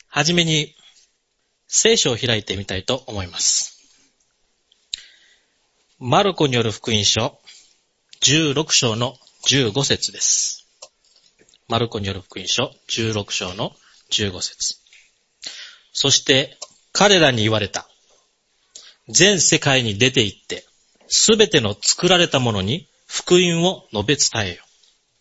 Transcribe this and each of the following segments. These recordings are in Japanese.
はじめに聖書を開いてみたいと思います。マルコによる福音書16章の15節です。マルコによる福音書16章の15節。そして彼らに言われた。全世界に出て行って、すべての作られたものに福音を述べ伝えよ。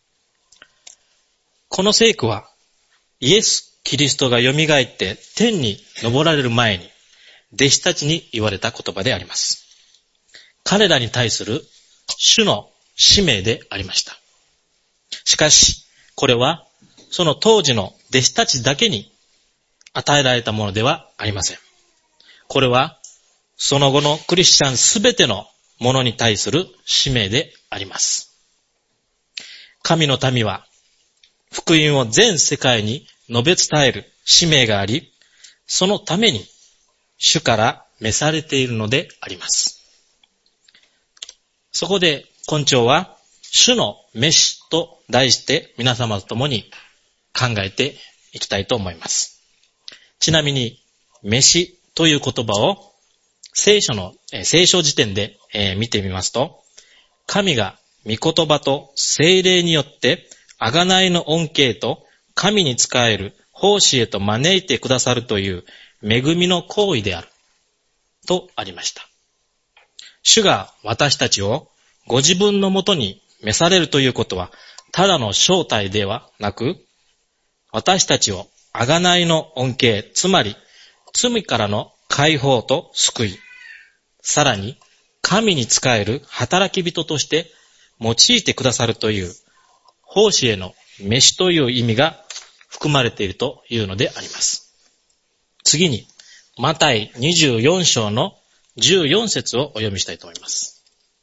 この聖句は、イエス・キリストが蘇って天に昇られる前に、弟子たちに言われた言葉であります。彼らに対する主の使命でありました。しかし、これは、その当時の弟子たちだけに与えられたものではありません。これは、その後のクリスチャンすべてのものに対する使命であります。神の民は、福音を全世界に述べ伝える使命があり、そのために主から召されているのであります。そこで今朝は、主の召しと題して皆様と共に考えていきたいと思います。ちなみに、召しという言葉を聖書辞典で見てみますと、神が御言葉と聖霊によって贖いの恩恵と神に仕える奉仕へと招いてくださるという恵みの行為であるとありました。主が私たちをご自分のもとに召されるということはただの招待ではなく、私たちを贖いの恩恵、つまり罪からの解放と救い、さらに神に仕える働き人として用いてくださるという奉仕への召しという意味が含まれているというのであります。次に、マタイ24章の14節をお読みしたいと思います。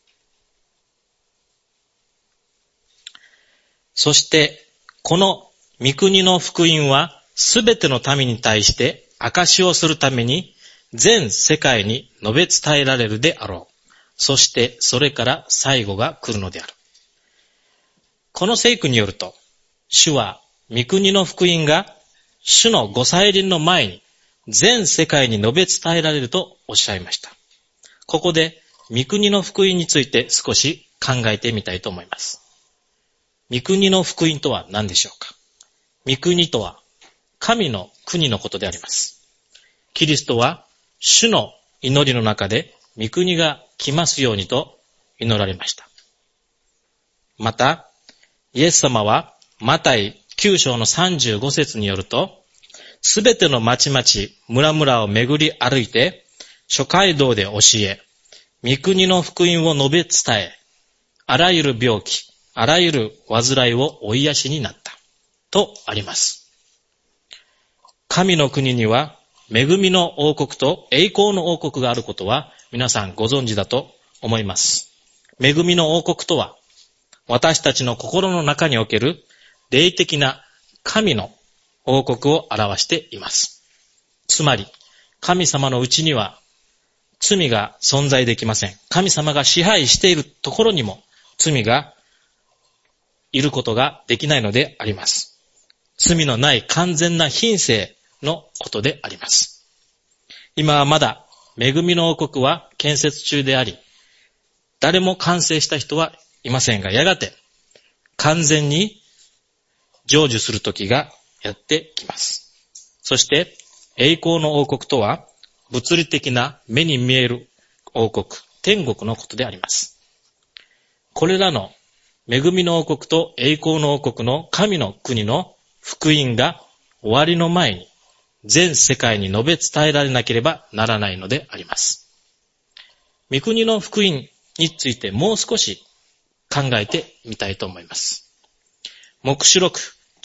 そして、この御国の福音はすべての民に対して証しをするために全世界に述べ伝えられるであろう。そしてそれから最後が来るのである。この聖句によると、主は御国の福音が主のご再臨の前に全世界に述べ伝えられるとおっしゃいました。ここで御国の福音について少し考えてみたいと思います。御国の福音とは何でしょうか。御国とは神の国のことであります。キリストは主の祈りの中で御国が来ますようにと祈られました。また、イエス様はマタイ9章の35節によると、すべての町々、村々を巡り歩いて、諸街道で教え、御国の福音を述べ伝え、あらゆる病気、あらゆる患いをお癒しになった。とあります。神の国には、恵みの王国と栄光の王国があることは皆さんご存知だと思います。恵みの王国とは私たちの心の中における霊的な神の王国を表しています。つまり神様のうちには罪が存在できません。神様が支配しているところにも罪がいることができないのであります。罪のない完全な品性のことであります。今はまだ恵みの王国は建設中であり、誰も完成した人はいませんが、やがて完全に成就する時がやってきます。そして栄光の王国とは物理的な目に見える王国、天国のことであります。これらの恵みの王国と栄光の王国の神の国の福音が終わりの前に全世界に述べ伝えられなければならないのであります。御国の福音についてもう少し考えてみたいと思います。黙示録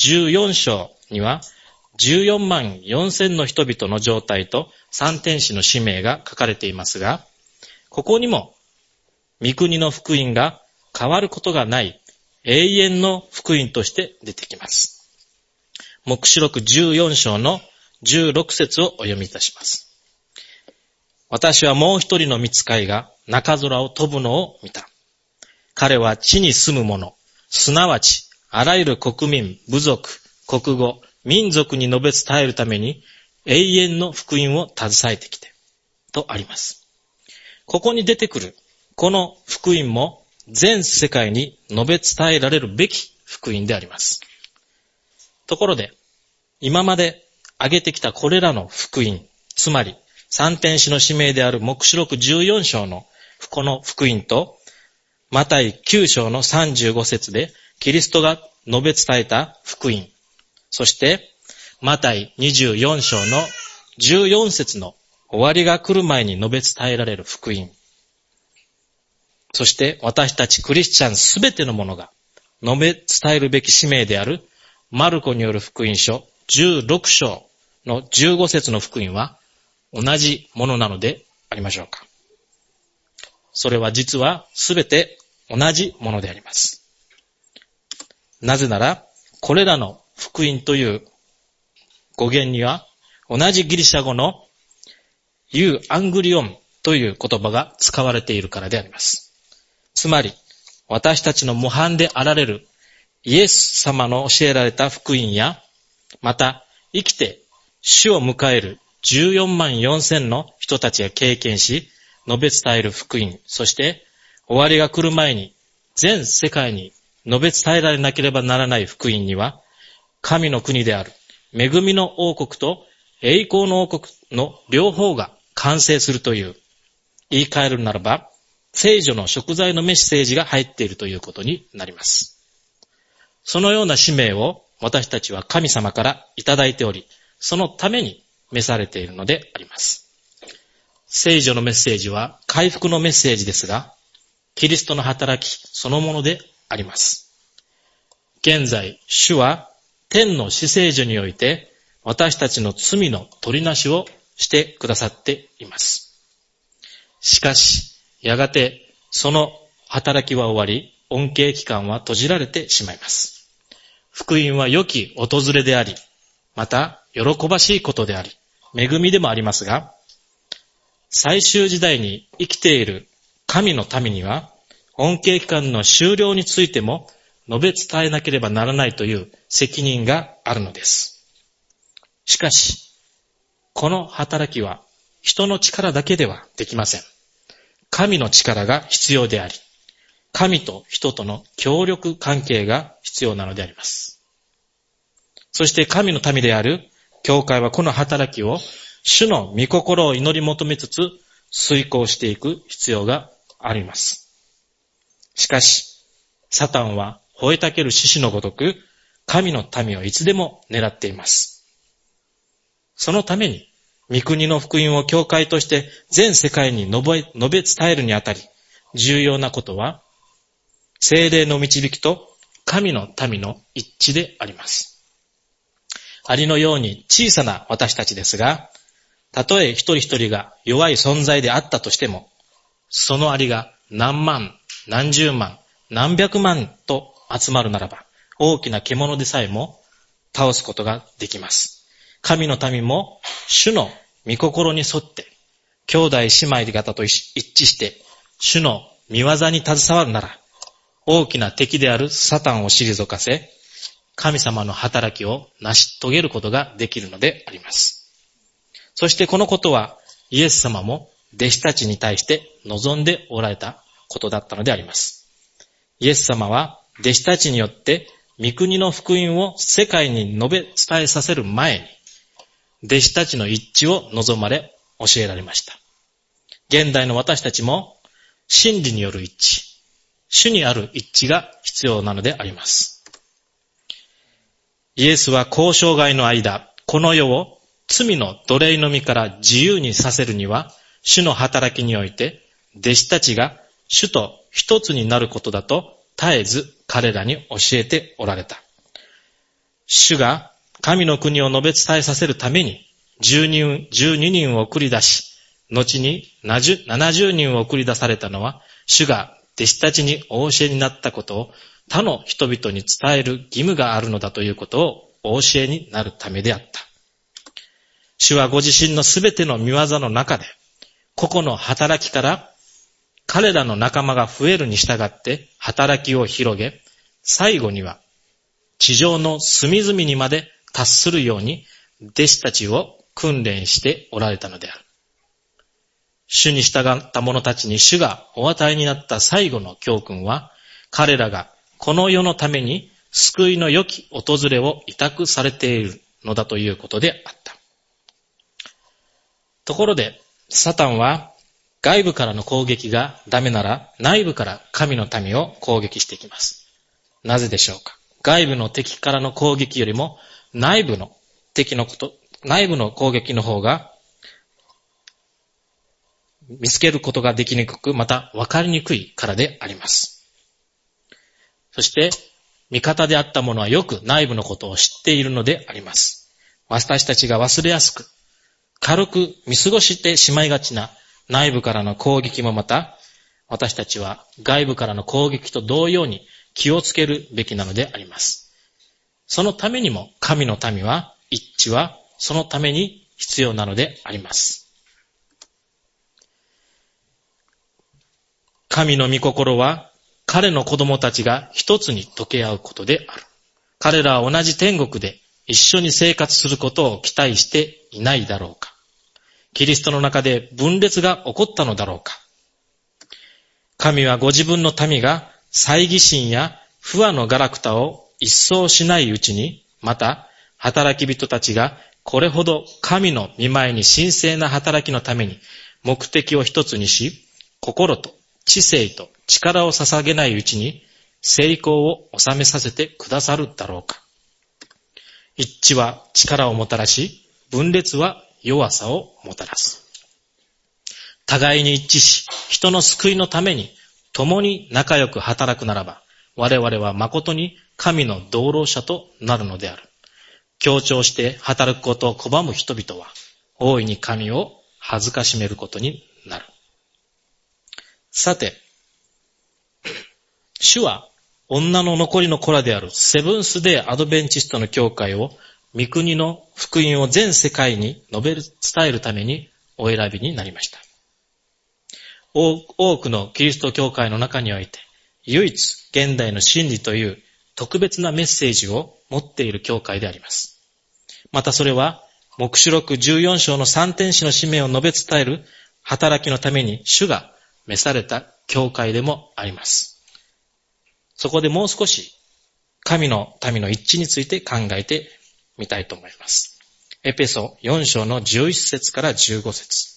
14章には14万4千の人々の状態と三天使の使命が書かれていますが、ここにも御国の福音が変わることがない永遠の福音として出てきます。黙示録14章の16節をお読みいたします。私はもう一人の御使いが中空を飛ぶのを見た。彼は地に住む者、すなわちあらゆる国民、部族、国語、民族に述べ伝えるために永遠の福音を携えてきて、とあります。ここに出てくる、この福音も全世界に述べ伝えられるべき福音であります。ところで、今まで挙げてきたこれらの福音、つまり三天使の使命である黙示録14章のこの福音と、マタイ9章の35節でキリストが述べ伝えた福音、そしてマタイ24章の14節の終わりが来る前に述べ伝えられる福音、そして私たちクリスチャンすべてのものが述べ伝えるべき使命であるマルコによる福音書16章の15節の福音は同じものなのでありましょうか。それは実はすべて同じものであります。なぜなら、これらの福音という語源には同じギリシャ語のユーアングリオンという言葉が使われているからであります。つまり、私たちの模範であられるイエス様の教えられた福音や、また生きて主を迎える14万4千の人たちが経験し、述べ伝える福音、そして終わりが来る前に全世界に述べ伝えられなければならない福音には、神の国である恵みの王国と栄光の王国の両方が完成するという、言い換えるならば、聖女の贖罪のメッセージが入っているということになります。そのような使命を私たちは神様からいただいており、そのために召されているのであります。聖女のメッセージは回復のメッセージですが、キリストの働きそのものであります。現在、主は天の至聖所において私たちの罪の取りなしをしてくださっています。しかし、やがてその働きは終わり、恩恵期間は閉じられてしまいます。福音は良き訪れであり、また喜ばしいことであり、恵みでもありますが、最終時代に生きている神の民には、恩恵期間の終了についても述べ伝えなければならないという責任があるのです。しかし、この働きは人の力だけではできません。神の力が必要であり、神と人との協力関係が必要なのであります。そして神の民である教会はこの働きを主の御心を祈り求めつつ遂行していく必要があります。しかし、サタンは吠えたける獅子のごとく神の民をいつでも狙っています。そのために、御国の福音を教会として全世界に述べ伝えるにあたり、重要なことは、聖霊の導きと神の民の一致であります。アリのように小さな私たちですが、たとえ一人一人が弱い存在であったとしても、そのアリが何万、何十万、何百万と集まるならば、大きな獣でさえも倒すことができます。神の民も主の御心に沿って、兄弟姉妹方と一致して、主の御業に携わるなら、大きな敵であるサタンを退かせ、神様の働きを成し遂げることができるのであります。そしてこのことはイエス様も弟子たちに対して望んでおられたことだったのであります。イエス様は弟子たちによって御国の福音を世界に述べ伝えさせる前に、弟子たちの一致を望まれ教えられました。現代の私たちも真理による一致、主にある一致が必要なのであります。イエスは交渉外の間、この世を罪の奴隷の身から自由にさせるには、主の働きにおいて、弟子たちが主と一つになることだと絶えず彼らに教えておられた。主が神の国を述べ伝えさせるために12人を送り出し、後に70人を送り出されたのは、主が弟子たちにお教えになったことを他の人々に伝える義務があるのだということをお教えになるためであった。主はご自身のすべての御業の中で、個々の働きから彼らの仲間が増えるに従って働きを広げ、最後には地上の隅々にまで達するように弟子たちを訓練しておられたのである。主に従った者たちに主がお与えになった最後の教訓は、彼らがこの世のために救いの良き訪れを委託されているのだということであった。ところで、サタンは外部からの攻撃がダメなら内部から神の民を攻撃していきます。なぜでしょうか。外部の敵からの攻撃よりも内部の攻撃の方が見つけることができにくく、また分かりにくいからであります。そして、味方であった者はよく内部のことを知っているのであります。私たちが忘れやすく、軽く見過ごしてしまいがちな内部からの攻撃もまた、私たちは外部からの攻撃と同様に気をつけるべきなのであります。そのためにも神の民は、一致はそのために必要なのであります。神の御心は、彼の子供たちが一つに溶け合うことである。彼らは同じ天国で一緒に生活することを期待していないだろうか。キリストの中で分裂が起こったのだろうか。神はご自分の民が猜疑心や不和のガラクタを一掃しないうちに、また働き人たちがこれほど神の御前に神聖な働きのために目的を一つにし、心と知性と力を捧げないうちに成功を収めさせてくださるだろうか。一致は力をもたらし、分裂は弱さをもたらす。互いに一致し、人の救いのために共に仲良く働くならば、我々は誠に神の同労者となるのである。協調して働くことを拒む人々は、大いに神を恥ずかしめることになる。さて、主は女の残りの子らであるセブンスデーアドベンチストの教会を、御国の福音を全世界に述べ伝えるためにお選びになりました。多くのキリスト教会の中において、唯一現代の真理という特別なメッセージを持っている教会であります。またそれは、黙示録14章の3天使の使命を述べ伝える働きのために主が召された教会でもあります。そこでもう少し神の民の一致について考えてみたいと思います。エペソ4章の11節から15節。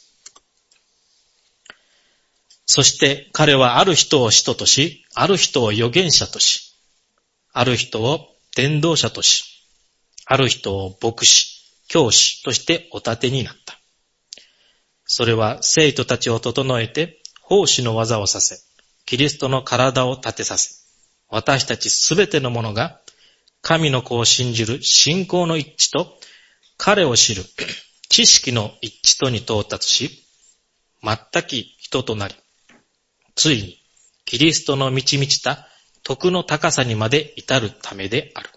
そして彼はある人を使徒とし、ある人を預言者とし、ある人を伝道者とし、ある人を牧師、教師としてお立てになった。それは生徒たちを整えて、奉仕の技をさせ、キリストの体を立てさせ、私たちすべての者が神の子を信じる信仰の一致と、彼を知る知識の一致とに到達し、全き人となり、ついにキリストの満ち満ちた徳の高さにまで至るためである。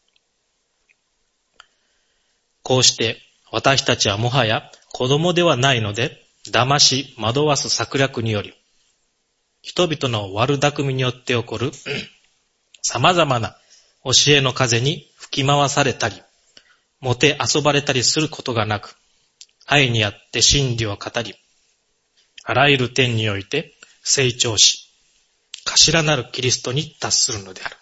こうして私たちはもはや子供ではないので、騙し惑わす策略により、人々の悪巧みによって起こる様々な教えの風に吹き回されたり、もて遊ばれたりすることがなく、愛にあって真理を語り、あらゆる点において成長し、頭なるキリストに達するのである。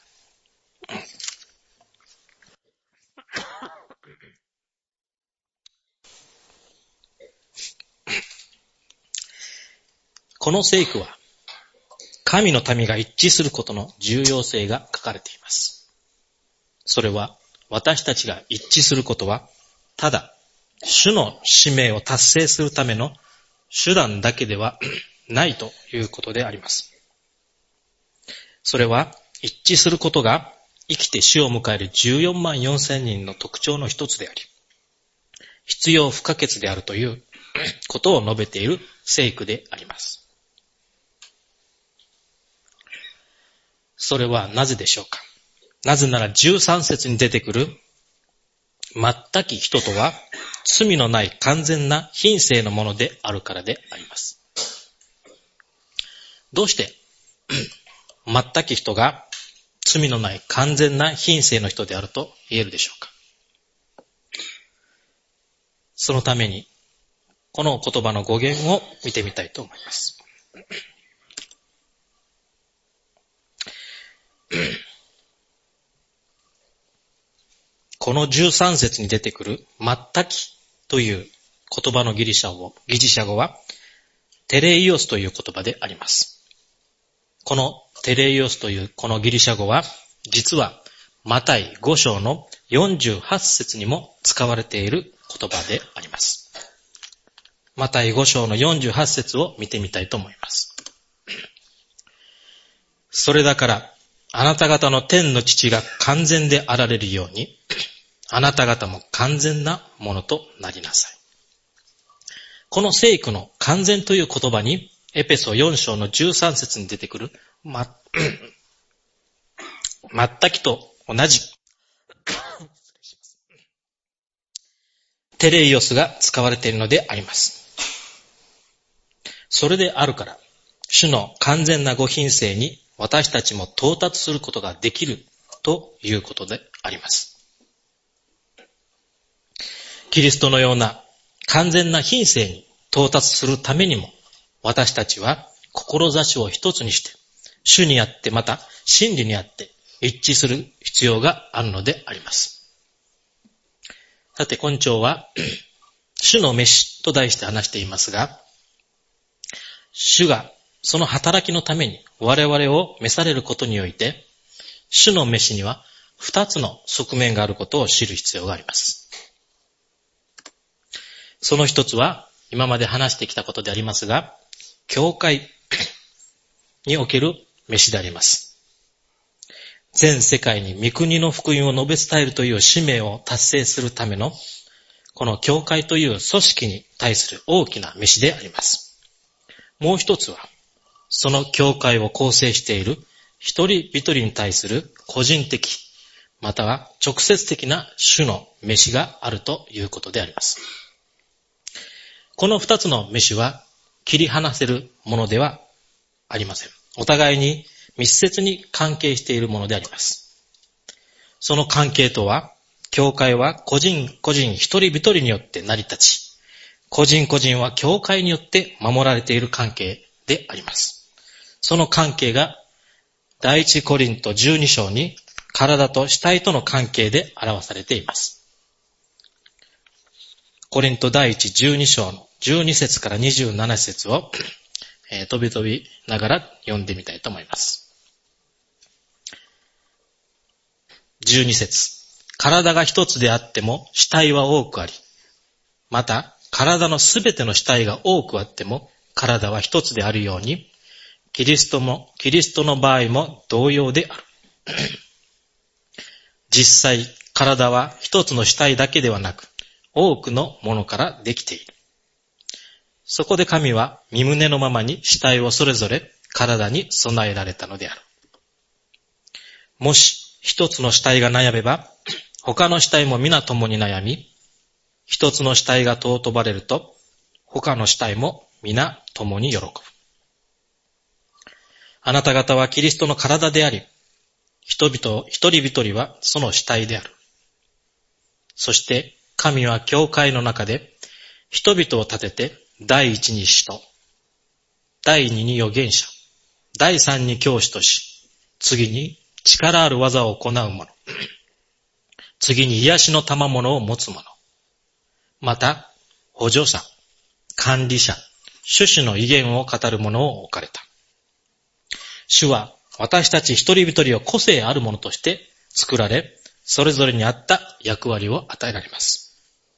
この聖句は、神の民が一致することの重要性が書かれています。それは、私たちが一致することは、ただ、主の使命を達成するための手段だけではないということであります。それは、一致することが生きて死を迎える14万4千人の特徴の一つであり、必要不可欠であるということを述べている聖句であります。それはなぜでしょうか。なぜなら13節に出てくる全き人とは罪のない完全な品性のものであるからであります。どうして全き人が罪のない完全な品性の人であると言えるでしょうか。 そのために、この言葉の語源を見てみたいと思います。この13節に出てくるマッタキという言葉のギリシャ語はテレイオスという言葉であります。このテレイオスというこのギリシャ語は実はマタイ5章の48節にも使われている言葉であります。マタイ5章の48節を見てみたいと思います。それだからあなた方の天の父が完全であられるようにあなた方も完全なものとなりなさい。この聖句の完全という言葉にエペソ4章の13節に出てくるマッタキと同じテレイオスが使われているのであります。それであるから主の完全なご品性に私たちも到達することができるということであります。キリストのような完全な品性に到達するためにも私たちは志を一つにして主にあってまた真理にあって一致する必要があるのであります。さて今朝は主の召しと題して話していますが、主がその働きのために我々を召されることにおいて主の召しには二つの側面があることを知る必要があります。その一つは今まで話してきたことでありますが、教会における召しであります。全世界に御国の福音を述べ伝えるという使命を達成するためのこの教会という組織に対する大きな召しであります。もう一つはその教会を構成している一人一人に対する個人的または直接的な主の召しがあるということであります。この二つの召しは切り離せるものではありません。お互いに密接に関係しているものであります。その関係とは、教会は個人個人一人一人によって成り立ち、個人個人は教会によって守られている関係であります。その関係が第一コリント12章に体と死体との関係で表されています。コリント第一12章の12節から27節を、飛び飛びながら読んでみたいと思います。12節。体が一つであっても死体は多くあり、また体のすべての死体が多くあっても体は一つであるように、キリストの場合も同様である。実際、体は一つの死体だけではなく、多くのものからできている。そこで神は身旨のままに死体をそれぞれ体に備えられたのである。もし一つの死体が悩めば、他の死体も皆共に悩み、一つの死体が尊ばれると、他の死体も皆共に喜ぶ。あなた方はキリストの体であり、一人一人はその死体である。そして神は教会の中で人々を立てて第一に使徒、第二に預言者、第三に教師とし、次に力ある技を行う者、次に癒しの賜物を持つ者、また補助者、管理者、主旨の威厳を語る者を置かれた。主は私たち一人一人を個性あるものとして作られ、それぞれに合った役割を与えられます。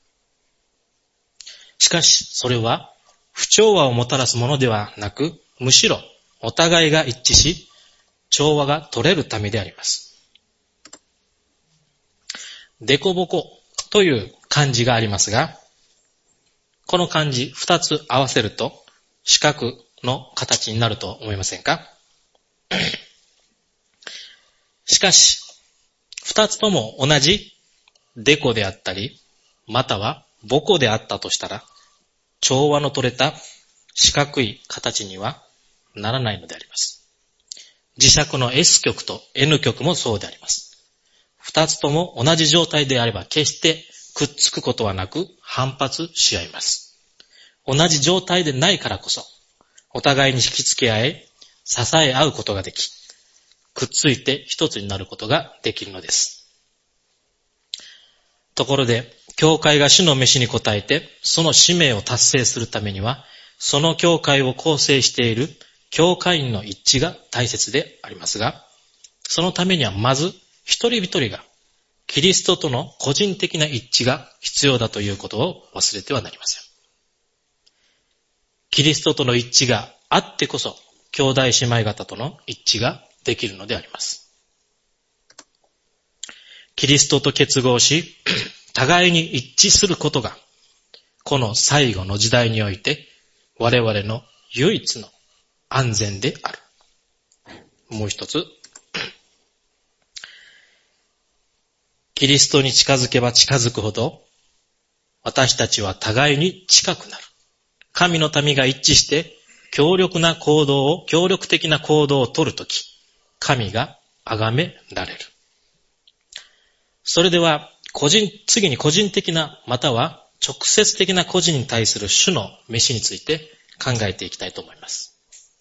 しかし、それは不調和をもたらすものではなく、むしろお互いが一致し、調和が取れるためであります。デコボコという漢字がありますが、この漢字二つ合わせると四角の形になると思いませんか？しかし、二つとも同じデコであったり、またはボコであったとしたら、調和の取れた四角い形にはならないのであります。磁石の S 極と N 極もそうであります。二つとも同じ状態であれば決してくっつくことはなく反発し合います。同じ状態でないからこそ、お互いに引きつけ合い、支え合うことができ、くっついて一つになることができるのです。ところで、教会が主の召しに応えて、その使命を達成するためには、その教会を構成している教会員の一致が大切でありますが、そのためにはまず一人一人がキリストとの個人的な一致が必要だということを忘れてはなりません。キリストとの一致があってこそ、兄弟姉妹方との一致ができるのであります。キリストと結合し、互いに一致することが、この最後の時代において、我々の唯一の安全である。もう一つ。キリストに近づけば近づくほど、私たちは互いに近くなる。神の民が一致して、強力的な行動を取るとき、神が崇められる。それでは、次に個人的な、または直接的な個人に対する主の召しについて考えていきたいと思います。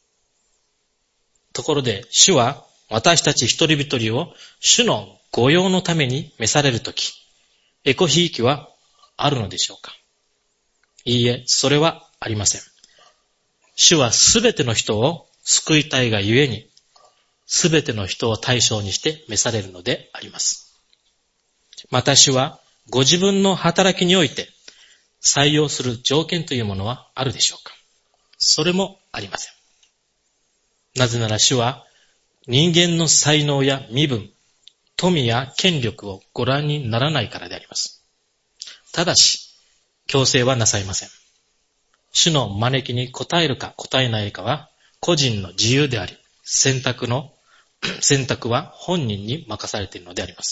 ところで、主は私たち一人一人を主の御用のために召されるとき、エコひいきはあるのでしょうか？いいえ、それはありません。主はすべての人を救いたいがゆえに、すべての人を対象にして召されるのであります。また主はご自分の働きにおいて採用する条件というものはあるでしょうか？それもありません。なぜなら主は人間の才能や身分、富や権力をご覧にならないからであります。ただし、強制はなさいません。主の招きに応えるか応えないかは個人の自由であり、選択は本人に任されているのであります。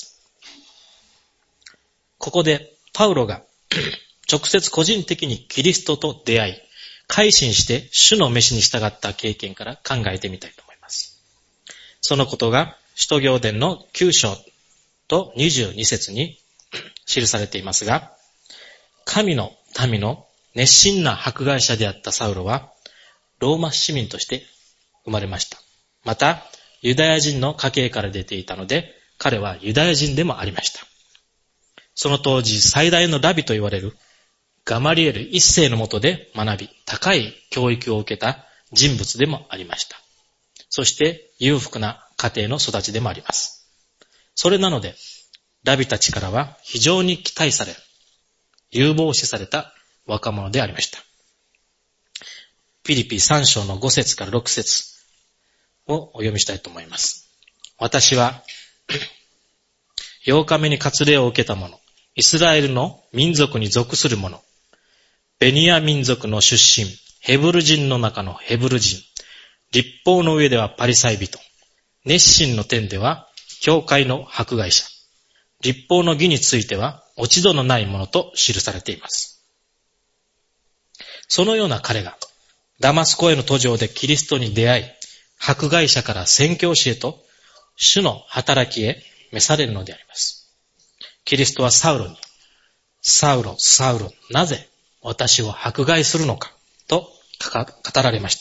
ここでパウロが直接個人的にキリストと出会い、改心して主の召しに従った経験から考えてみたいと思います。そのことが使徒行伝の9章と22節に記されていますが、神の民の熱心な迫害者であったサウロはローマ市民として生まれました。またユダヤ人の家系から出ていたので、彼はユダヤ人でもありました。その当時最大のラビと言われるガマリエル一世の下で学び、高い教育を受けた人物でもありました。そして裕福な家庭の育ちでもあります。それなので、ラビたちからは非常に期待され、有望視された若者でありました。ピリピ3章の5節から6節をお読みしたいと思います。私は、8日目に割礼を受けた者、イスラエルの民族に属する者、ベニヤ民族の出身、ヘブル人の中のヘブル人、律法の上ではパリサイ人、熱心の点では教会の迫害者、律法の義については落ち度のないものと記されています。そのような彼がダマスコへの途上でキリストに出会い、迫害者から宣教師へと主の働きへ召されるのであります。キリストはサウロに、サウロ、サウロ、なぜ私を迫害するのかと語られました。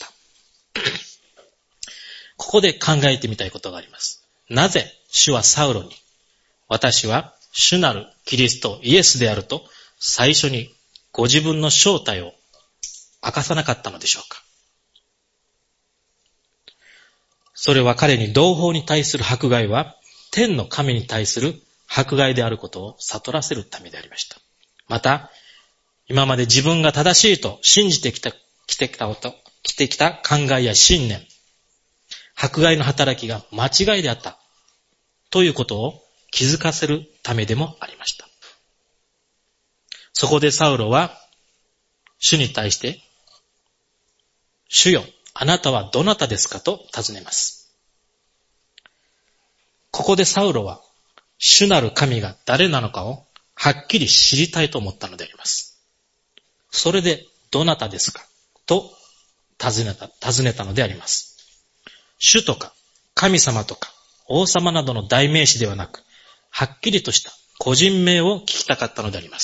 ここで考えてみたいことがあります。なぜ主はサウロに、私は主なるキリストイエスであると最初にご自分の正体を明かさなかったのでしょうか？それは彼に同胞に対する迫害は天の神に対する迫害であることを悟らせるためでありました。また、今まで自分が正しいと信じてきた考えや信念、迫害の働きが間違いであったということを気づかせるためでもありました。そこでサウロは主に対して、主よ、あなたはどなたですかと尋ねます。ここでサウロは主なる神が誰なのかをはっきり知りたいと思ったのであります。それでどなたですかと尋ねたのであります。主とか神様とか王様などの代名詞ではなく、はっきりとした個人名を聞きたかったのであります。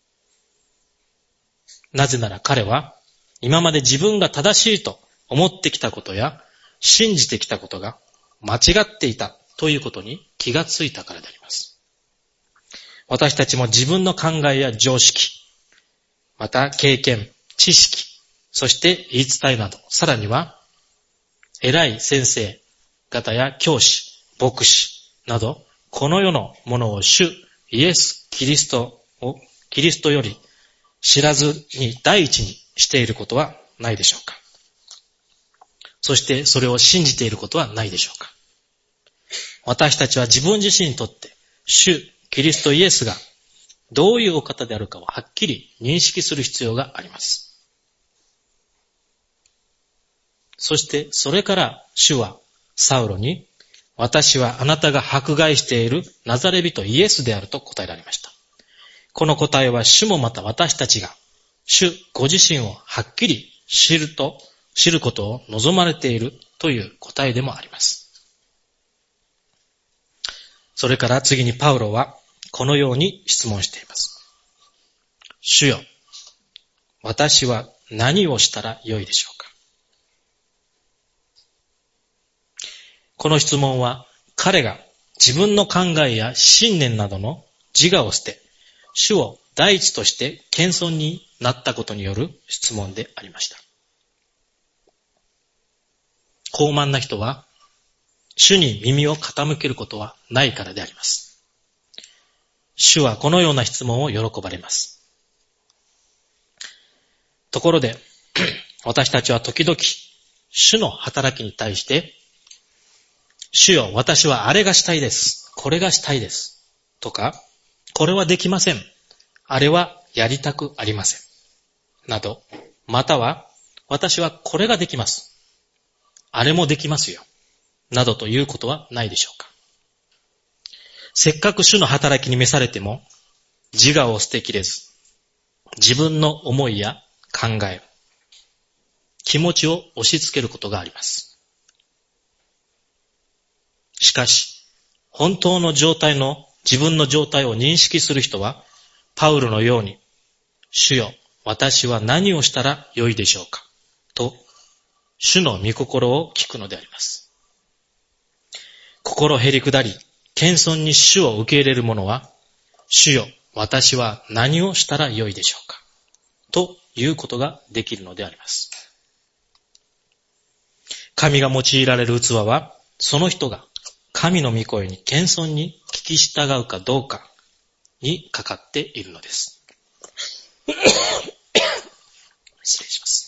なぜなら彼は今まで自分が正しいと思ってきたことや信じてきたことが間違っていたということに気がついたからであります。私たちも自分の考えや常識、また経験、知識、そして言い伝えなど、さらには偉い先生方や教師、牧師など、この世のものを主イエス・キリストより知らずに第一にしていることはないでしょうか。そしてそれを信じていることはないでしょうか。私たちは自分自身にとって主キリストイエスがどういうお方であるかをはっきり認識する必要があります。そしてそれから主はサウロに、私はあなたが迫害しているナザレ人イエスであると答えられました。この答えは主もまた私たちが主ご自身をはっきり知ることを望まれているという答えでもあります。それから次にパウロはこのように質問しています。主よ、私は何をしたらよいでしょうか。この質問は彼が自分の考えや信念などの自我を捨て、主を第一として謙遜になったことによる質問でありました。傲慢な人は主に耳を傾けることはないからであります。主はこのような質問を喜ばれます。ところで、私たちは時々主の働きに対して、主よ、私はあれがしたいです。これがしたいです。とか、これはできません。あれはやりたくありません。など、または、私はこれができます。あれもできますよ。などということはないでしょうか。せっかく主の働きに召されても、自我を捨てきれず、自分の思いや考え、気持ちを押し付けることがあります。しかし、本当の自分の状態を認識する人は、パウロのように、主よ、私は何をしたらよいでしょうかと、主の御心を聞くのであります。心へり下り、謙遜に主を受け入れる者は、主よ、私は何をしたらよいでしょうかということができるのであります。神が用いられる器は、その人が神の御声に謙遜に聞き従うかどうかにかかっているのです。失礼します。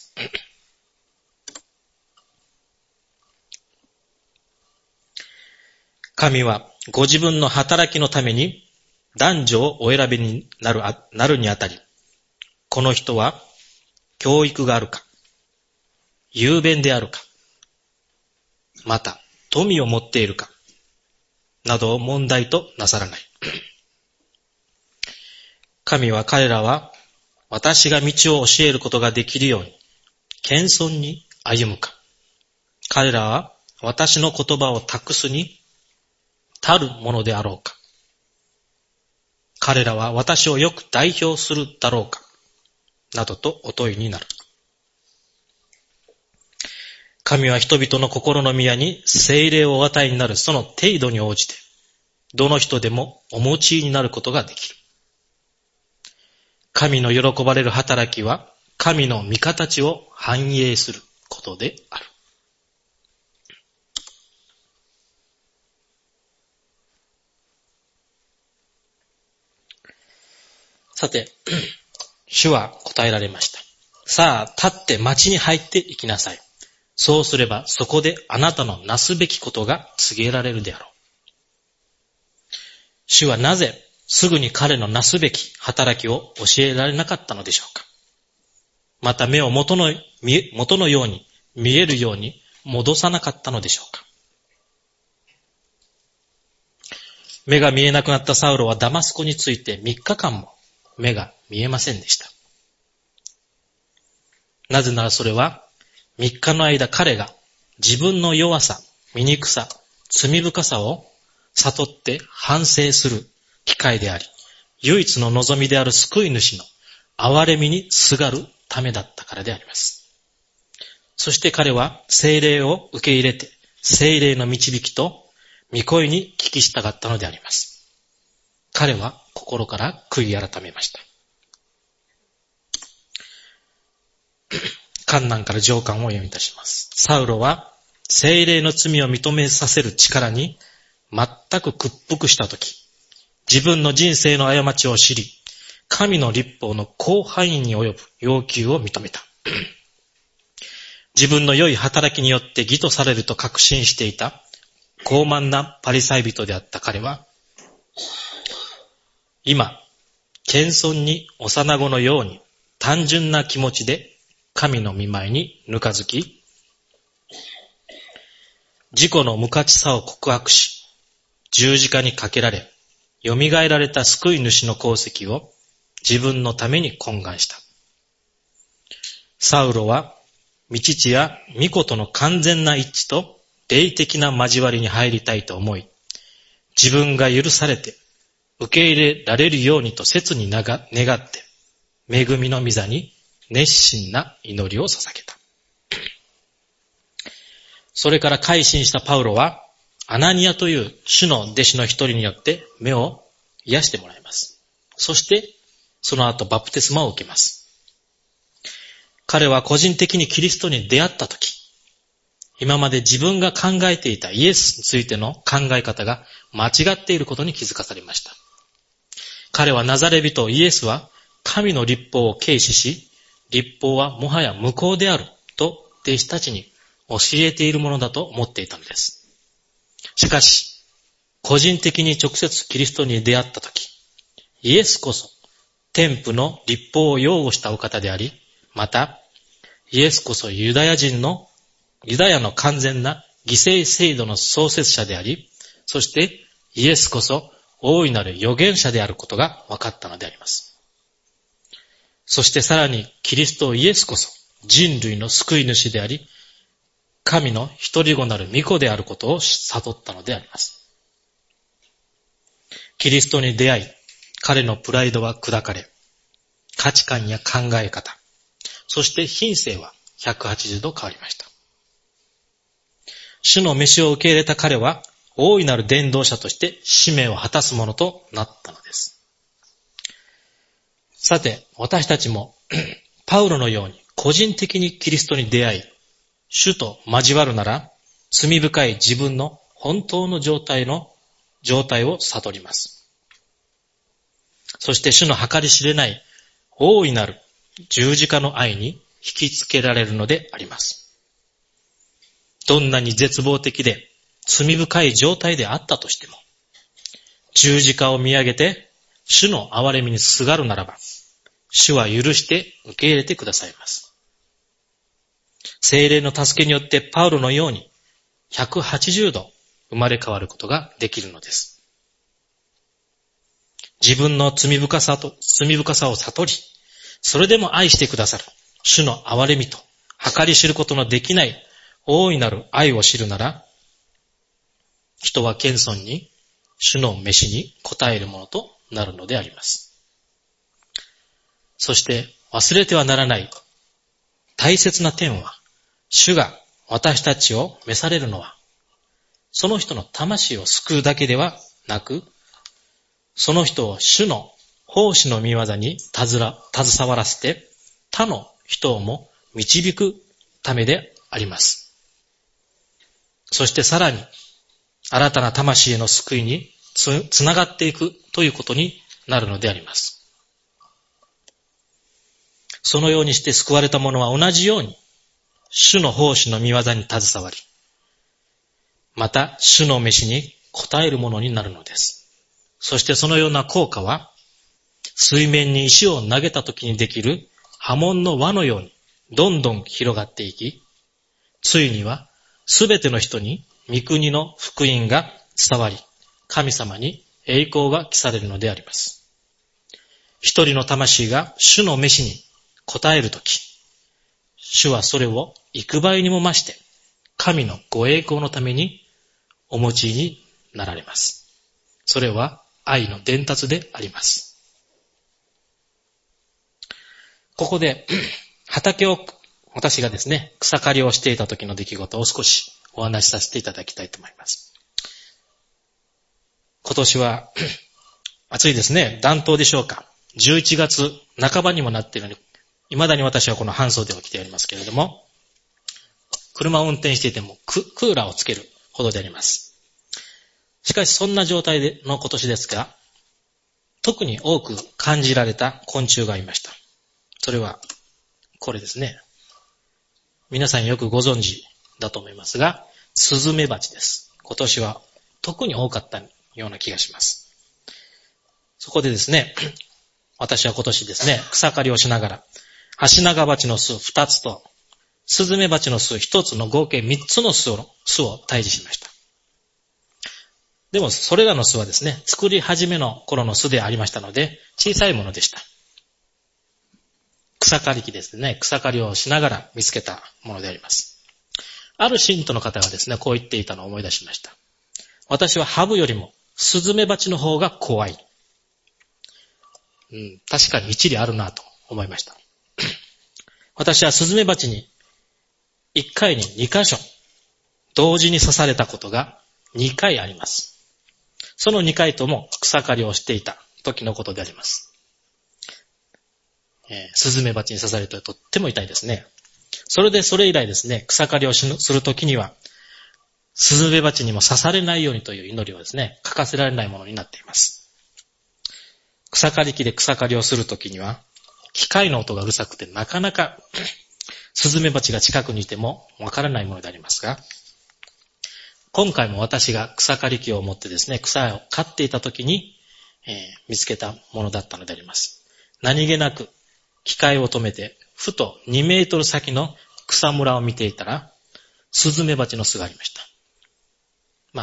神はご自分の働きのために男女をお選びになるにあたり、この人は教育があるか、雄弁であるか、また富を持っているか、などを問題となさらない。神は彼らは私が道を教えることができるように謙遜に歩むか、彼らは私の言葉を託すに足るものであろうか、彼らは私をよく代表するだろうか、などとお問いになる。神は人々の心の宮に聖霊をお与えになるその程度に応じて、どの人でもお持ちになることができる。神の喜ばれる働きは、神の御形を反映することである。さて、主は答えられました。さあ、立って町に入って行きなさい。そうすればそこであなたのなすべきことが告げられるであろう。主はなぜすぐに彼のなすべき働きを教えられなかったのでしょうか。また目を元のように見えるように戻さなかったのでしょうか。目が見えなくなったサウロはダマスコについて3日間も目が見えませんでした。なぜならそれは3日の間彼が自分の弱さ、醜さ、罪深さを悟って反省する機会であり、唯一の望みである救い主の憐れみにすがるためだったからであります。そして彼は聖霊を受け入れて、聖霊の導きと御声に聞き従ったのであります。彼は心から悔い改めました。観難から上巻を読みいたします。サウロは聖霊の罪を認めさせる力に全く屈服したとき、自分の人生の過ちを知り、神の律法の広範囲に及ぶ要求を認めた。自分の良い働きによって義とされると確信していた傲慢なパリサイ人であった彼は、今、謙遜に幼子のように単純な気持ちで神の御前にぬかづき、自己の無価値さを告白し、十字架にかけられ、蘇られた救い主の功績を自分のために懇願した。サウロは、御父や御子との完全な一致と霊的な交わりに入りたいと思い、自分が許されて受け入れられるようにと切に願って、恵みの御座に熱心な祈りを捧げた。それから改心したパウロは、アナニアという主の弟子の一人によって目を癒してもらいます。そして、その後バプテスマを受けます。彼は個人的にキリストに出会ったとき、今まで自分が考えていたイエスについての考え方が間違っていることに気づかされました。彼はナザレ人イエスは神の律法を軽視し、律法はもはや無効であると弟子たちに教えているものだと思っていたのです。しかし、個人的に直接キリストに出会ったとき、イエスこそ天賦の律法を擁護したお方であり、また、イエスこそユダヤの完全な犠牲制度の創設者であり、そしてイエスこそ大いなる預言者であることが分かったのであります。そしてさらにキリストイエスこそ人類の救い主であり、神の一人子なる御子であることを悟ったのであります。キリストに出会い、彼のプライドは砕かれ、価値観や考え方、そして品性は180度変わりました。主の召しを受け入れた彼は、大いなる伝道者として使命を果たすものとなったのです。さて、私たちもパウロのように個人的にキリストに出会い、主と交わるなら、罪深い自分の本当の状態を悟ります。そして主の計り知れない大いなる十字架の愛に引きつけられるのであります。どんなに絶望的で罪深い状態であったとしても、十字架を見上げて主の憐れみにすがるならば、主は許して受け入れてくださいます。聖霊の助けによってパウロのように180度生まれ変わることができるのです。自分の罪深さを悟り、それでも愛してくださる主の憐れみと計り知ることのできない大いなる愛を知るなら、人は謙遜に主の召しに応えるものとなるのであります。そして忘れてはならない大切な点は、主が私たちを召されるのは、その人の魂を救うだけではなく、その人を主の奉仕の御業に携わらせて、他の人をも導くためであります。そしてさらに、新たな魂への救いにつながっていくということになるのであります。そのようにして救われた者は同じように、主の奉仕の御業に携わり、また主の召しに応えるものになるのです。そしてそのような効果は、水面に石を投げた時にできる波紋の輪のようにどんどん広がっていき、ついにはすべての人に御国の福音が伝わり、神様に栄光が来されるのであります。一人の魂が主の召しに応えるとき、主はそれを幾倍にも増して、神のご栄光のためにお持ちになられます。それは愛の伝達であります。ここで畑を私がですね、草刈りをしていた時の出来事を少しお話しさせていただきたいと思います。今年は暑いですね。暖冬でしょうか。11月半ばにもなっているのに、未だに私はこの半袖を着ておりますけれども、車を運転していてもクーラーをつけるほどであります。しかしそんな状態での今年ですが、特に多く感じられた昆虫がいました。それはこれですね。皆さんよくご存知だと思いますが、スズメバチです。今年は特に多かったような気がします。そこでですね、私は今年ですね、草刈りをしながら、ハシナガバチの巣2つと、スズメバチの巣1つの合計3つの巣を退治しました。でもそれらの巣はですね、作り始めの頃の巣でありましたので、小さいものでした。草刈り機ですね、草刈りをしながら見つけたものであります。ある信徒の方がですね、こう言っていたのを思い出しました。私はハブよりもスズメバチの方が怖い。確かに一理あるなと思いました。私はスズメバチに1回に2箇所同時に刺されたことが2回あります。その2回とも草刈りをしていた時のことであります。スズメバチに刺されるととっても痛いですね。それ以来ですね、草刈りをするときには、スズメバチにも刺されないようにという祈りをですね、欠かせられないものになっています。草刈り機で草刈りをするときには、機械の音がうるさくてなかなかスズメバチが近くにいてもわからないものでありますが、今回も私が草刈り機を持ってですね、草を刈っていたときに、見つけたものだったのであります。何気なく機械を止めて、ふと2メートル先の草むらを見ていたら、スズメバチの巣がありました。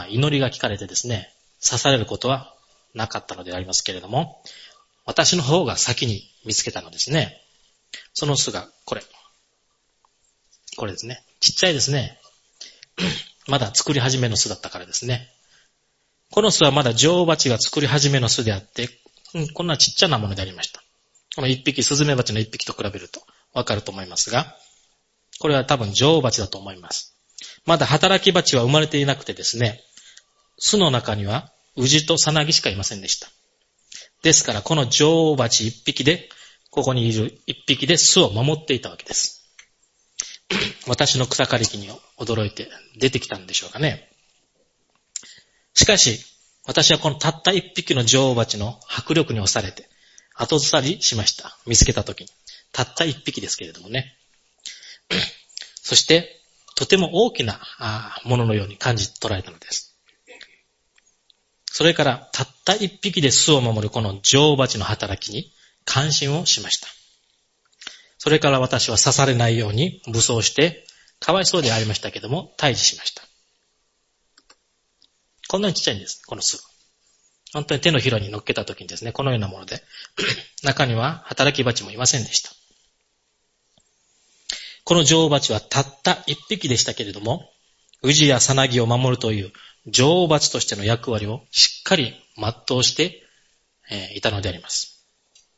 祈りが聞かれてですね、刺されることはなかったのでありますけれども、私の方が先に見つけたのですね。その巣がこれですね。ちっちゃいですね。まだ作り始めの巣だったからですね。この巣はまだ女王蜂が作り始めの巣であって、こんなちっちゃなものでありました。この一匹、スズメバチの一匹と比べるとわかると思いますが、これは多分女王蜂だと思います。まだ働き蜂は生まれていなくてですね、巣の中にはウジとサナギしかいませんでした。ですからこの女王蜂一匹で、ここにいる一匹で巣を守っていたわけです。私の草刈り機に驚いて出てきたんでしょうかね。しかし、私はこのたった一匹の女王蜂の迫力に押されて、後ずさりしました。見つけたときに。たった一匹ですけれどもね。そして、とても大きなもののように感じ取られたのです。それから、たった一匹で巣を守るこの女王蜂の働きに関心をしました。それから私は刺されないように武装して、かわいそうでありましたけども、退治しました。こんなにちっちゃいんです、この巣。本当に手のひらに乗っけたときにですね、このようなもので、中には働き蜂もいませんでした。この女王蜂はたった一匹でしたけれども、ウジやサナギを守るという女王蜂としての役割をしっかり全うして、いたのであります。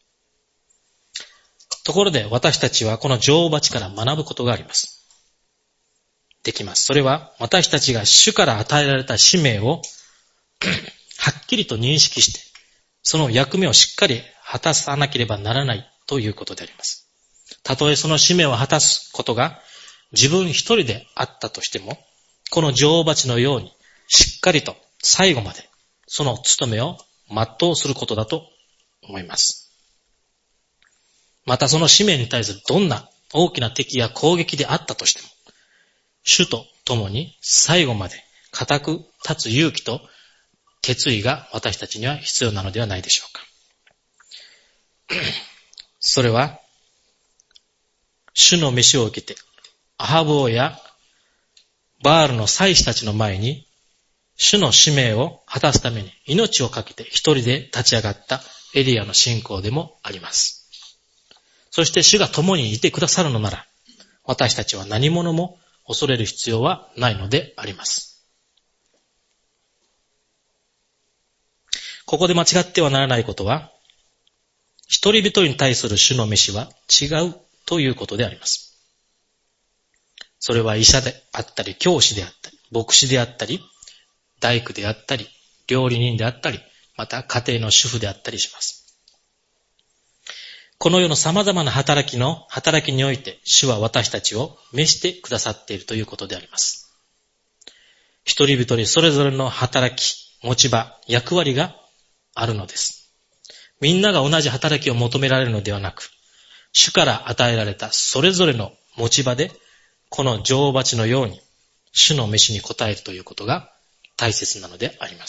ところで私たちはこの女王蜂から学ぶことがあります。できます。それは私たちが主から与えられた使命をはっきりと認識して、その役目をしっかり果たさなければならないということであります。たとえその使命を果たすことが自分一人であったとしても、この女王蜂のようにしっかりと最後までその務めを全うすることだと思います。またその使命に対するどんな大きな敵や攻撃であったとしても、主と共に最後まで固く立つ勇気と決意が私たちには必要なのではないでしょうか。それは、主の召しを受けて、アハブ王やバールの祭司たちの前に、主の使命を果たすために命を懸けて一人で立ち上がったエリアの信仰でもあります。そして主が共にいてくださるのなら、私たちは何者も恐れる必要はないのであります。 ここで間違ってはならないことは、一人一人に対する主の召しは違うということであります。それは医者であったり、教師であったり、牧師であったり、大工であったり、料理人であったり、また家庭の主婦であったりします。この世の様々な働きにおいて、主は私たちを召してくださっているということであります。一人一人それぞれの働き、持ち場、役割があるのです。みんなが同じ働きを求められるのではなく、主から与えられたそれぞれの持ち場で、この女王蜂のように、主の召しに応えるということが大切なのであります。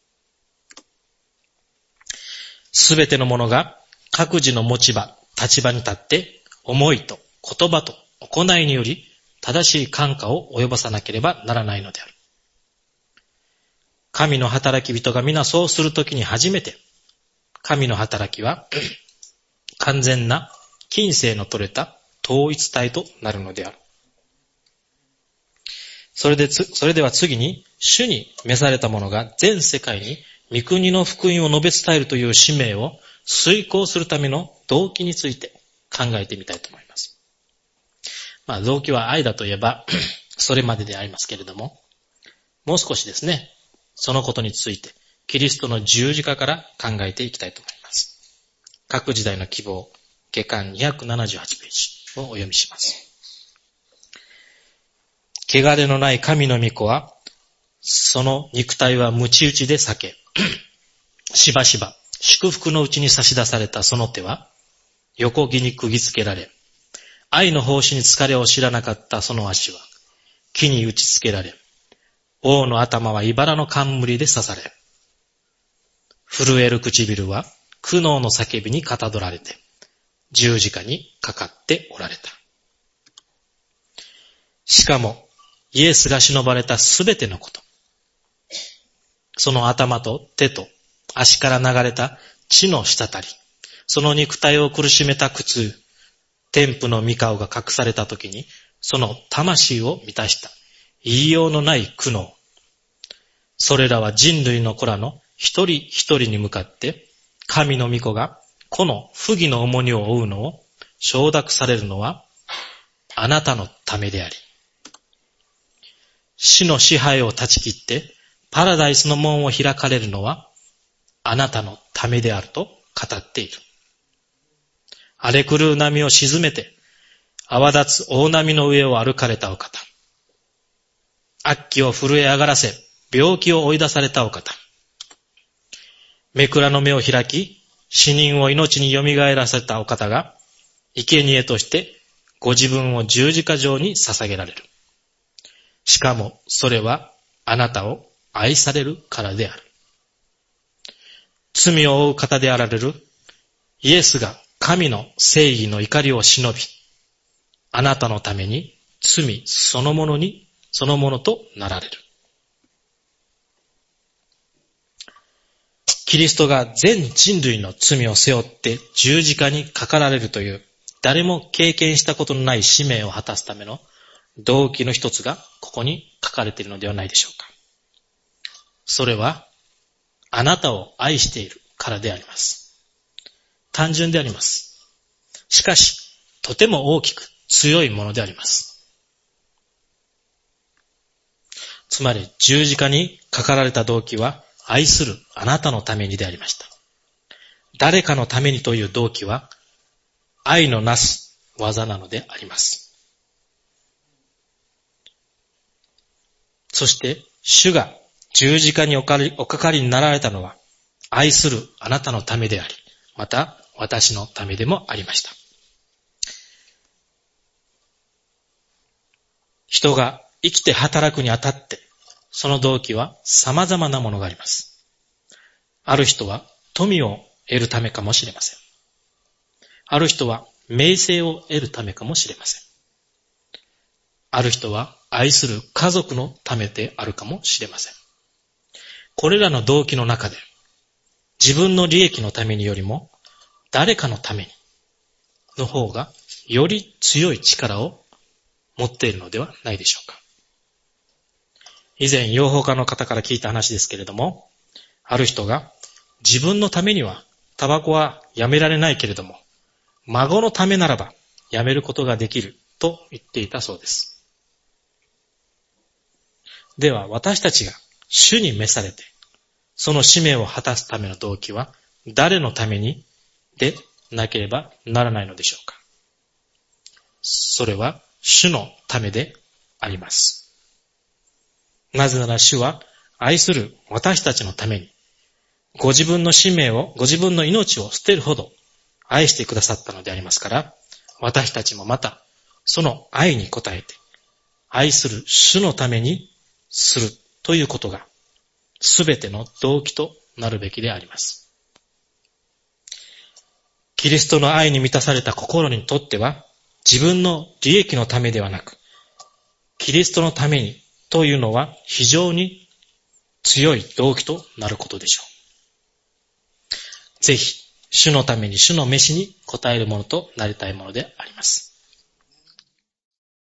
すべてのものが各自の持ち場、立場に立って、思いと言葉と行いにより、正しい感化を及ぼさなければならないのである。神の働き人が皆そうするときに初めて、神の働きは完全な近世の取れた統一体となるのである。それでは次に、主に召された者が全世界に御国の福音を述べ伝えるという使命を遂行するための動機について考えてみたいと思います。動機は愛だといえばそれまででありますけれども、もう少しですね、そのことについてキリストの十字架から考えていきたいと思います。各時代の希望、下巻278ページをお読みします。汚れのない神の御子は、その肉体は鞭打ちで裂け、しばしば祝福のうちに差し出されたその手は、横木に釘付けられ、愛の奉仕に疲れを知らなかったその足は、木に打ち付けられ、王の頭は茨の冠で刺され、震える唇は苦悩の叫びにかたどられて、十字架にかかっておられた。しかも、イエスが忍ばれたすべてのこと、その頭と手と足から流れた血の滴り、その肉体を苦しめた苦痛、天父の御顔が隠されたときに、その魂を満たした言いようのない苦悩。それらは人類の子らの一人一人に向かって、神の御子がこの不義の重荷を負うのを承諾されるのは、あなたのためであり、死の支配を断ち切ってパラダイスの門を開かれるのはあなたのためであると語っている。荒れ狂う波を沈めて泡立つ大波の上を歩かれたお方。悪鬼を震え上がらせ病気を追い出されたお方。めくらの目を開き死人を命に蘇らせたお方が生贄としてご自分を十字架上に捧げられる。しかもそれはあなたを愛されるからである。罪を負う方であられるイエスが神の正義の怒りを忍び、あなたのために罪そのものとなられる。キリストが全人類の罪を背負って十字架にかかられるという誰も経験したことのない使命を果たすための動機の一つがここに書かれているのではないでしょうか。それはあなたを愛しているからであります。単純であります。しかしとても大きく強いものであります。つまり十字架にかかられた動機は愛するあなたのためにでありました。誰かのためにという動機は愛のなす技なのであります。そして主が十字架におかかりになられたのは愛するあなたのためであり、また私のためでもありました。人が生きて働くにあたってその動機は様々なものがあります。ある人は富を得るためかもしれません。ある人は名声を得るためかもしれません。ある人は愛する家族のためであるかもしれません。これらの動機の中で自分の利益のためによりも誰かのためにの方がより強い力を持っているのではないでしょうか。以前養蜂家の方から聞いた話ですけれども、ある人が自分のためにはタバコはやめられないけれども、孫のためならばやめることができると言っていたそうです。では私たちが主に召されて、その使命を果たすための動機は誰のためにでなければならないのでしょうか。それは主のためであります。なぜなら主は愛する私たちのために、ご自分の使命を、ご自分の命を捨てるほど愛してくださったのでありますから、私たちもまたその愛に応えて、愛する主のためにするということが、すべての動機となるべきであります。キリストの愛に満たされた心にとっては、自分の利益のためではなく、キリストのためにというのは非常に強い動機となることでしょう。ぜひ、主のために主の召しに応えるものとなりたいものであります。